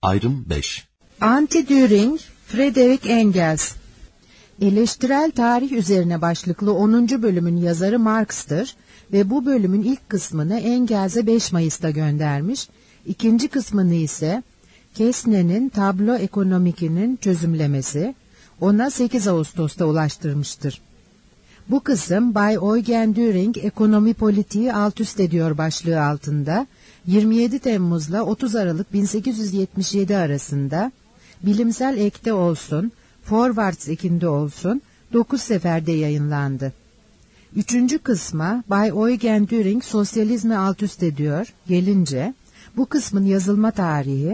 Ayrım 5. Anti-Düring, Friedrich Engels. Eleştirel tarih üzerine başlıklı 10. bölümün yazarı Marx'tır ve bu bölümün ilk kısmını Engels'e 5 Mayıs'ta göndermiş, ikinci kısmını ise Kesne'nin Tablo Ekonomik'inin çözümlemesi ona 8 Ağustos'ta ulaştırmıştır. Bu kısım Bay Eugen Düring ekonomi politiği alt üst ediyor başlığı altında 27 Temmuz'la 30 Aralık 1877 arasında bilimsel ekte olsun, Forwards ekinde olsun 9 seferde yayınlandı. Üçüncü kısma Bay Eugen Düring sosyalizmi alt üst ediyor gelince bu kısmın yazılma tarihi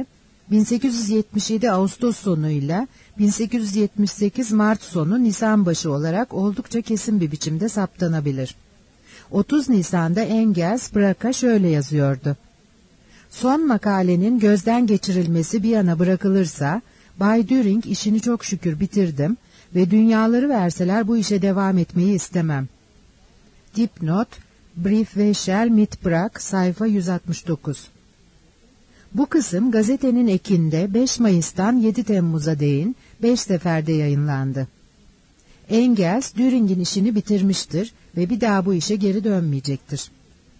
1877 Ağustos sonuyla 1878 Mart sonu Nisan başı olarak oldukça kesin bir biçimde saptanabilir. 30 Nisan'da Engels Brack'a şöyle yazıyordu. Son makalenin gözden geçirilmesi bir yana bırakılırsa, Bay Düring işini çok şükür bitirdim ve dünyaları verseler bu işe devam etmeyi istemem. Dipnot, Briefwechsel mit Brack, sayfa 169. Bu kısım gazetenin ekinde 5 Mayıs'tan 7 Temmuz'a değin 5 seferde yayınlandı. Engels, Düring'in işini bitirmiştir ve bir daha bu işe geri dönmeyecektir.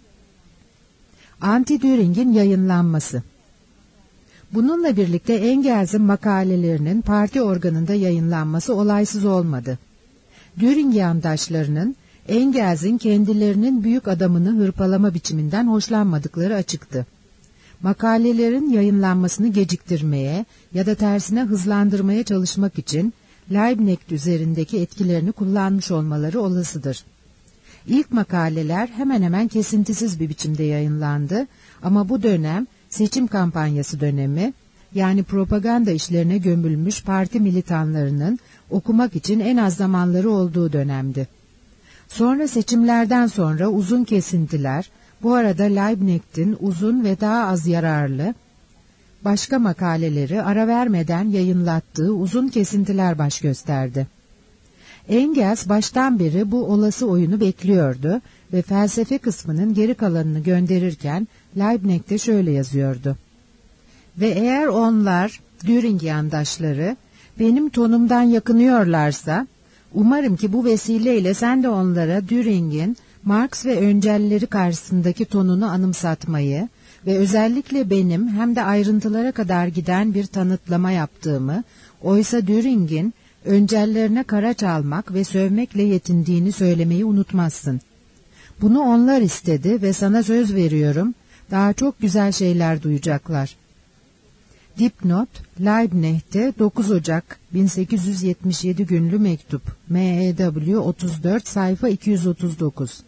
Anti-Düring'in yayınlanması. Bununla birlikte Engels'in makalelerinin parti organında yayınlanması olaysız olmadı. Düring yandaşlarının Engels'in kendilerinin büyük adamını hırpalama biçiminden hoşlanmadıkları açıktı. Makalelerin yayınlanmasını geciktirmeye ya da tersine hızlandırmaya çalışmak için Liebknecht üzerindeki etkilerini kullanmış olmaları olasıdır. İlk makaleler hemen hemen kesintisiz bir biçimde yayınlandı ama bu dönem seçim kampanyası dönemi, yani propaganda işlerine gömülmüş parti militanlarının okumak için en az zamanları olduğu dönemdi. Sonra seçimlerden sonra uzun kesintiler, bu arada Liebknecht'in uzun ve daha az yararlı başka makaleleri ara vermeden yayınlattığı uzun kesintiler baş gösterdi. Engels baştan beri bu olası oyunu bekliyordu ve felsefe kısmının geri kalanını gönderirken Liebknecht'e şöyle yazıyordu. Ve eğer onlar, Düring yandaşları, benim tonumdan yakınıyorlarsa, umarım ki bu vesileyle sen de onlara Düring'in Marx ve öncelleri karşısındaki tonunu anımsatmayı ve özellikle benim hem de ayrıntılara kadar giden bir tanıtlama yaptığımı, oysa Düring'in öncellerine kara çalmak ve sövmekle yetindiğini söylemeyi unutmazsın. Bunu onlar istedi ve sana söz veriyorum, daha çok güzel şeyler duyacaklar. Dipnot, Liebknecht'e 9 Ocak 1877 günlü mektup, MEW 34 sayfa 239.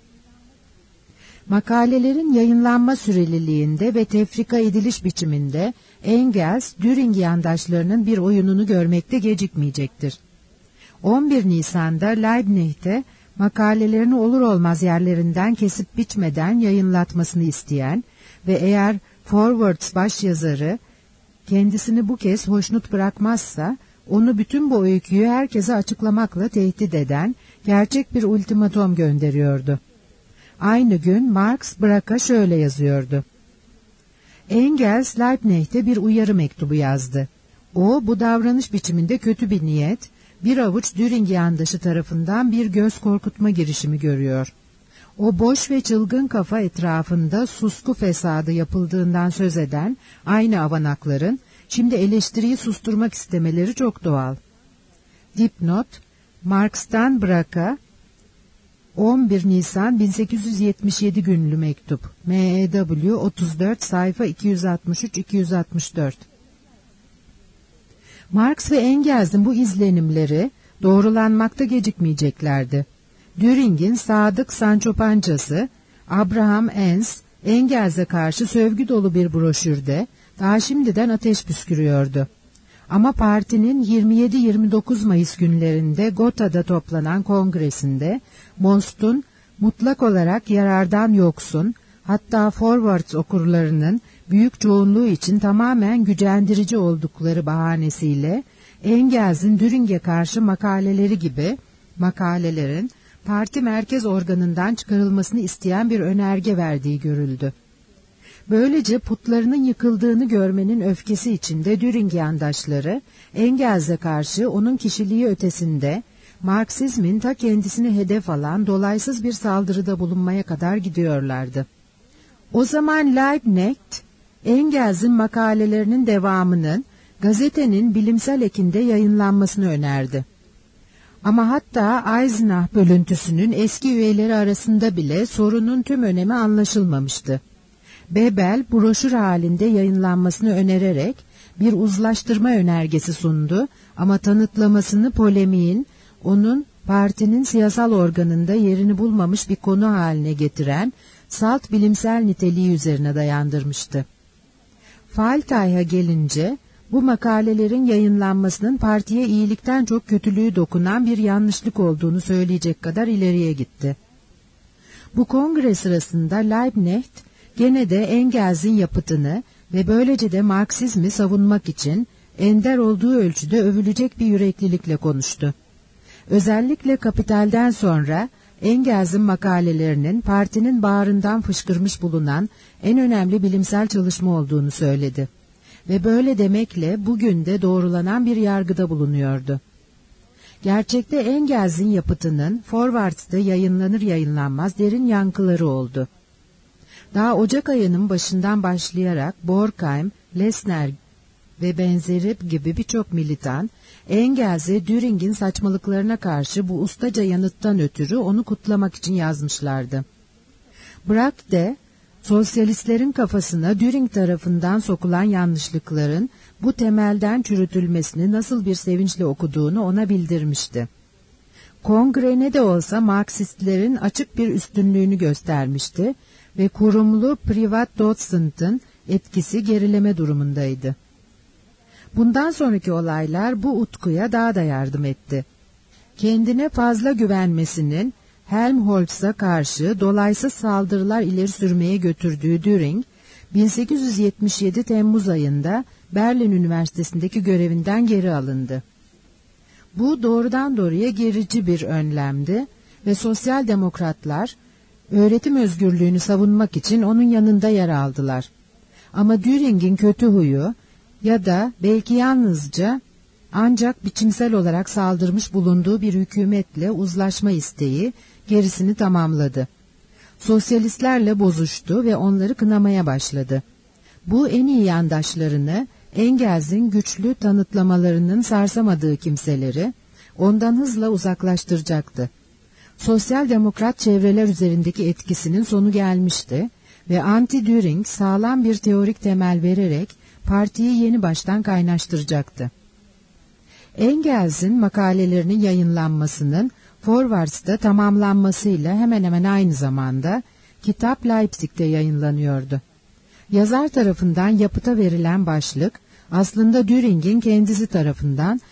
Makalelerin yayınlanma süreliliğinde ve tefrika ediliş biçiminde Engels, Düring yandaşlarının bir oyununu görmekte gecikmeyecektir. 11 Nisan'da Liebknecht'e makalelerini olur olmaz yerlerinden kesip biçmeden yayınlatmasını isteyen ve eğer Forwards başyazarı kendisini bu kez hoşnut bırakmazsa onu bütün bu öyküyü herkese açıklamakla tehdit eden gerçek bir ultimatom gönderiyordu. Aynı gün Marx Brack'a şöyle yazıyordu. Engels Liebknecht'e bir uyarı mektubu yazdı. O bu davranış biçiminde kötü bir niyet, bir avuç Düring yandaşı tarafından bir göz korkutma girişimi görüyor. O boş ve çılgın kafa etrafında susku fesadı yapıldığından söz eden aynı avanakların şimdi eleştiriyi susturmak istemeleri çok doğal. Dipnot, Marx'tan Brack'a 11 Nisan 1877 günlü mektup, MEW 34 sayfa 263-264. Marx ve Engels'in bu izlenimleri doğrulanmakta gecikmeyeceklerdi. Düring'in sadık Sancho Pancası, Abraham Enns, Engels'e karşı sövgü dolu bir broşürde daha şimdiden ateş püskürüyordu. Ama partinin 27-29 Mayıs günlerinde Gotha'da toplanan kongresinde Most'un mutlak olarak yarardan yoksun, hatta Forwards okurlarının büyük çoğunluğu için tamamen gücendirici oldukları bahanesiyle Engels'in Düring'e karşı makaleleri gibi makalelerin parti merkez organından çıkarılmasını isteyen bir önerge verdiği görüldü. Böylece putlarının yıkıldığını görmenin öfkesi içinde Düring yandaşları Engels'e karşı onun kişiliği ötesinde Marksizmin ta kendisini hedef alan dolaysız bir saldırıda bulunmaya kadar gidiyorlardı. O zaman Liebknecht, Engels'in makalelerinin devamının gazetenin bilimsel ekinde yayınlanmasını önerdi. Ama hatta Eisenach bölüntüsünün eski üyeleri arasında bile sorunun tüm önemi anlaşılmamıştı. Bebel, broşür halinde yayınlanmasını önererek bir uzlaştırma önergesi sundu ama tanıtlamasını polemiğin, onun partinin siyasal organında yerini bulmamış bir konu haline getiren salt bilimsel niteliği üzerine dayandırmıştı. Faltay'a gelince, bu makalelerin yayınlanmasının partiye iyilikten çok kötülüğü dokunan bir yanlışlık olduğunu söyleyecek kadar ileriye gitti. Bu kongre sırasında Liebknecht gene de Engels'in yapıtını ve böylece de Marksizmi savunmak için ender olduğu ölçüde övülecek bir yüreklilikle konuştu. Özellikle Kapital'den sonra Engels'in makalelerinin partinin bağrından fışkırmış bulunan en önemli bilimsel çalışma olduğunu söyledi. Ve böyle demekle bugün de doğrulanan bir yargıda bulunuyordu. Gerçekte Engels'in yapıtının Forwards'ta yayınlanır yayınlanmaz derin yankıları oldu. Daha Ocak ayının başından başlayarak Borkheim, Lessner ve benzeri gibi birçok militan, Engels'e Düring'in saçmalıklarına karşı bu ustaca yanıttan ötürü onu kutlamak için yazmışlardı. Brack de, sosyalistlerin kafasına Düring tarafından sokulan yanlışlıkların bu temelden çürütülmesini nasıl bir sevinçle okuduğunu ona bildirmişti. Kongre ne de olsa Marksistlerin açık bir üstünlüğünü göstermişti ve kurumlu privat Dodsent'ın etkisi gerileme durumundaydı. Bundan sonraki olaylar bu utkuya daha da yardım etti. Kendine fazla güvenmesinin Helmholtz'a karşı dolaysız saldırılar ileri sürmeye götürdüğü Düring, 1877 Temmuz ayında Berlin Üniversitesi'ndeki görevinden geri alındı. Bu doğrudan doğruya gerici bir önlemdi ve sosyal demokratlar öğretim özgürlüğünü savunmak için onun yanında yer aldılar. Ama Düring'in kötü huyu ya da belki yalnızca ancak biçimsel olarak saldırmış bulunduğu bir hükümetle uzlaşma isteği gerisini tamamladı. Sosyalistlerle bozuştu ve onları kınamaya başladı. Bu en iyi yandaşlarını, Engels'in güçlü tanıtlamalarının sarsamadığı kimseleri ondan hızla uzaklaştıracaktı. Sosyal demokrat çevreler üzerindeki etkisinin sonu gelmişti ve anti-Düring sağlam bir teorik temel vererek partiyi yeni baştan kaynaştıracaktı. Engels'in makalelerinin yayınlanmasının Forwards'ta tamamlanmasıyla hemen hemen aynı zamanda kitap Leipzig'te yayınlanıyordu. Yazar tarafından yapıta verilen başlık aslında Düring'in kendisi tarafından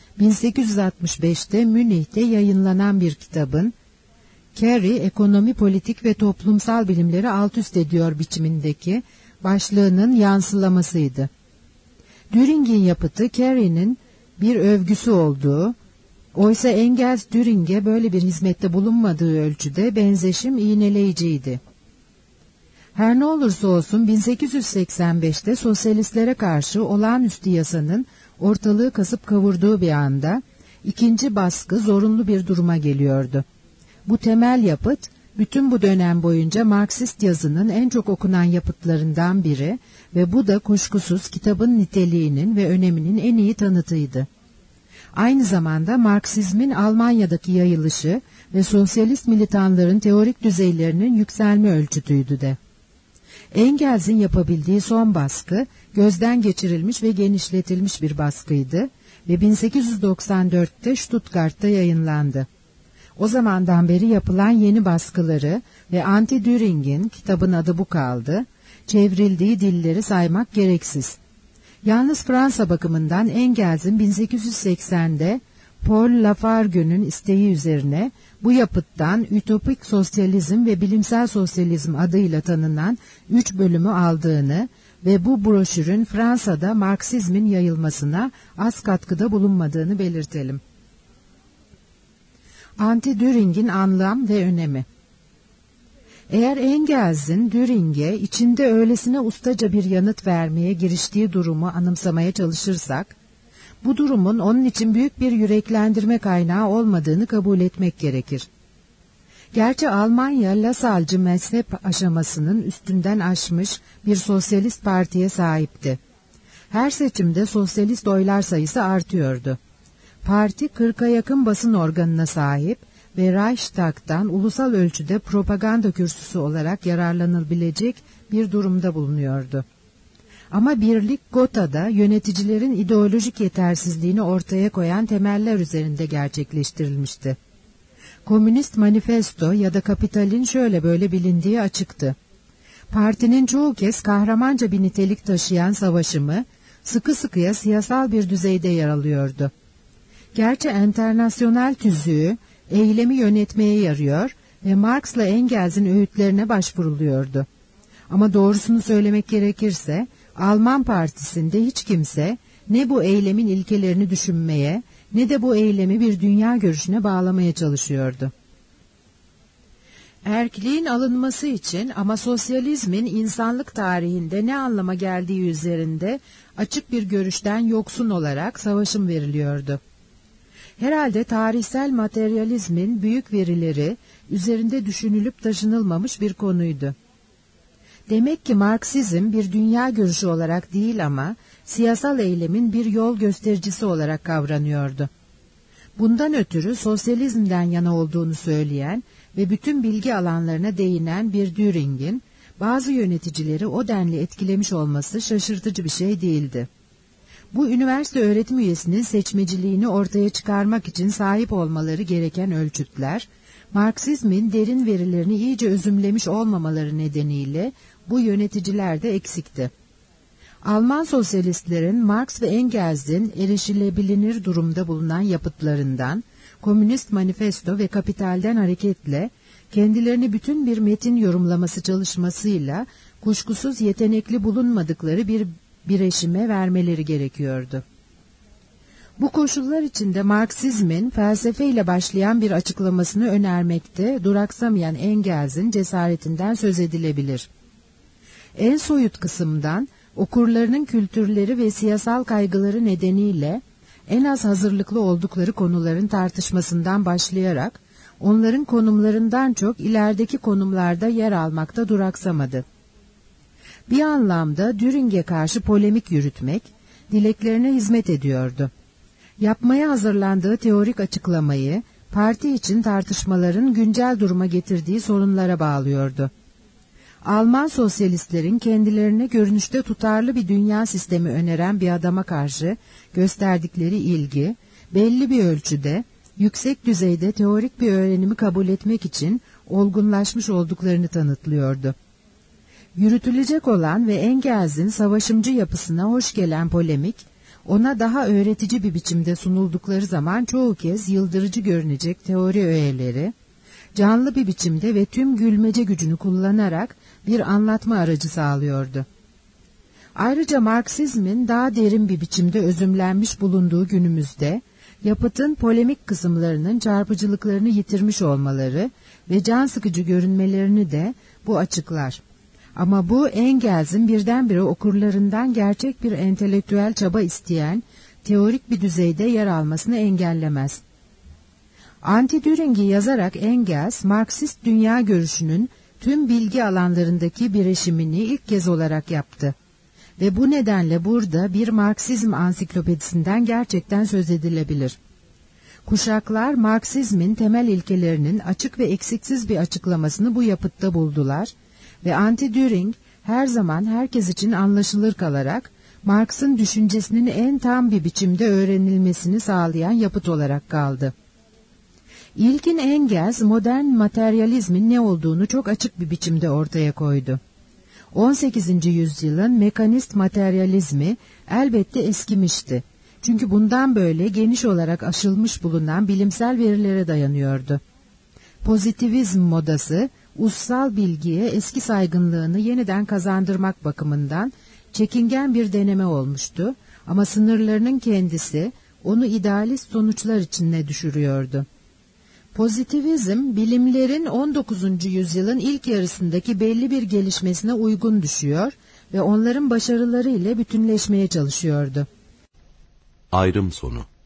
1865'te Münih'te yayınlanan bir kitabın Carey ekonomi, politik ve toplumsal bilimleri alt üst ediyor biçimindeki başlığının yansılamasıydı. Düring'in yapıtı Carey'nin bir övgüsü olduğu, oysa Engels Düring'e böyle bir hizmette bulunmadığı ölçüde benzeşim iğneleyiciydi. Her ne olursa olsun 1885'te sosyalistlere karşı olağanüstü yasanın ortalığı kasıp kavurduğu bir anda ikinci baskı zorunlu bir duruma geliyordu. Bu temel yapıt bütün bu dönem boyunca Marksist yazının en çok okunan yapıtlarından biri ve bu da kuşkusuz kitabın niteliğinin ve öneminin en iyi tanıtıydı. Aynı zamanda Marksizmin Almanya'daki yayılışı ve sosyalist militanların teorik düzeylerinin yükselme ölçütüydü de. Engels'in yapabildiği son baskı gözden geçirilmiş ve genişletilmiş bir baskıydı ve 1894'te Stuttgart'ta yayınlandı. O zamandan beri yapılan yeni baskıları ve anti-Düring'in, kitabın adı bu kaldı, çevrildiği dilleri saymak gereksiz. Yalnız Fransa bakımından Engels'in 1880'de Paul Lafargue'nün isteği üzerine bu yapıttan Ütopik Sosyalizm ve Bilimsel Sosyalizm adıyla tanınan 3 bölümü aldığını ve bu broşürün Fransa'da Marksizmin yayılmasına az katkıda bulunmadığını belirtelim. Anti-Düring'in anlam ve önemi. Eğer Engels'in Düring'e içinde öylesine ustaca bir yanıt vermeye giriştiği durumu anımsamaya çalışırsak, bu durumun onun için büyük bir yüreklendirme kaynağı olmadığını kabul etmek gerekir. Gerçi Almanya Lassal'cı mezhep aşamasının üstünden aşmış bir sosyalist partiye sahipti. Her seçimde sosyalist oylar sayısı artıyordu. Parti 40'a yakın basın organına sahip ve Reichstag'dan ulusal ölçüde propaganda kürsüsü olarak yararlanılabilecek bir durumda bulunuyordu. Ama birlik Gotha'da yöneticilerin ideolojik yetersizliğini ortaya koyan temeller üzerinde gerçekleştirilmişti. Komünist Manifesto ya da Kapital'in şöyle böyle bilindiği açıktı. Partinin çoğu kez kahramanca bir nitelik taşıyan savaşımı sıkı sıkıya siyasal bir düzeyde yer alıyordu. Gerçi enternasyonel tüzüğü eylemi yönetmeye yarıyor ve Marx'la Engels'in öğütlerine başvuruluyordu. Ama doğrusunu söylemek gerekirse Alman partisinde hiç kimse ne bu eylemin ilkelerini düşünmeye ne de bu eylemi bir dünya görüşüne bağlamaya çalışıyordu. Erkliğin alınması için ama sosyalizmin insanlık tarihinde ne anlama geldiği üzerinde açık bir görüşten yoksun olarak savaşım veriliyordu. Herhalde tarihsel materyalizmin büyük verileri üzerinde düşünülüp taşınılmamış bir konuydu. Demek ki Marksizm bir dünya görüşü olarak değil ama siyasal eylemin bir yol göstericisi olarak kavranıyordu. Bundan ötürü sosyalizmden yana olduğunu söyleyen ve bütün bilgi alanlarına değinen bir Düring'in bazı yöneticileri o denli etkilemiş olması şaşırtıcı bir şey değildi. Bu üniversite öğretim üyesinin seçmeciliğini ortaya çıkarmak için sahip olmaları gereken ölçütler, Marksizmin derin verilerini iyice özümlemiş olmamaları nedeniyle bu yöneticiler de eksikti. Alman sosyalistlerin Marx ve Engels'in erişilebilir durumda bulunan yapıtlarından, Komünist Manifesto ve Kapital'den hareketle kendilerini bütün bir metin yorumlaması çalışmasıyla kuşkusuz yetenekli bulunmadıkları bir bireşime vermeleri gerekiyordu. Bu koşullar içinde Marksizmin felsefeyle başlayan bir açıklamasını önermekte duraksamayan Engels'in cesaretinden söz edilebilir. En soyut kısımdan okurlarının kültürleri ve siyasal kaygıları nedeniyle en az hazırlıklı oldukları konuların tartışmasından başlayarak onların konumlarından çok ilerideki konumlarda yer almakta duraksamadı. Bir anlamda Düring'e karşı polemik yürütmek, dileklerine hizmet ediyordu. Yapmaya hazırlandığı teorik açıklamayı, parti için tartışmaların güncel duruma getirdiği sorunlara bağlıyordu. Alman sosyalistlerin kendilerine görünüşte tutarlı bir dünya sistemi öneren bir adama karşı gösterdikleri ilgi, belli bir ölçüde, yüksek düzeyde teorik bir öğrenimi kabul etmek için olgunlaşmış olduklarını tanıtlıyordu. Yürütülecek olan ve Engels'in savaşımcı yapısına hoş gelen polemik, ona daha öğretici bir biçimde sunuldukları zaman çoğu kez yıldırıcı görünecek teori öğeleri, canlı bir biçimde ve tüm gülmece gücünü kullanarak bir anlatma aracı sağlıyordu. Ayrıca Marksizmin daha derin bir biçimde özümlenmiş bulunduğu günümüzde, yapıtın polemik kısımlarının çarpıcılıklarını yitirmiş olmaları ve can sıkıcı görünmelerini de bu açıklar. Ama bu Engels'in birdenbire okurlarından gerçek bir entelektüel çaba isteyen, teorik bir düzeyde yer almasını engellemez. Anti-Düring'i yazarak Engels, Marksist dünya görüşünün tüm bilgi alanlarındaki bireşimini ilk kez olarak yaptı. Ve bu nedenle burada bir Marksizm ansiklopedisinden gerçekten söz edilebilir. Kuşaklar Marksizmin temel ilkelerinin açık ve eksiksiz bir açıklamasını bu yapıtta buldular ve Anti-Düring her zaman herkes için anlaşılır kalarak Marx'ın düşüncesinin en tam bir biçimde öğrenilmesini sağlayan yapıt olarak kaldı. İlkin Engels modern materyalizmin ne olduğunu çok açık bir biçimde ortaya koydu. 18. yüzyılın mekanist materyalizmi elbette eskimişti. Çünkü bundan böyle geniş olarak aşılmış bulunan bilimsel verilere dayanıyordu. Pozitivizm modası, ussal bilgiye eski saygınlığını yeniden kazandırmak bakımından çekingen bir deneme olmuştu ama sınırlarının kendisi onu idealist sonuçlar içine düşürüyordu. Pozitivizm, bilimlerin 19. yüzyılın ilk yarısındaki belli bir gelişmesine uygun düşüyor ve onların başarıları ile bütünleşmeye çalışıyordu. Ayrım sonu.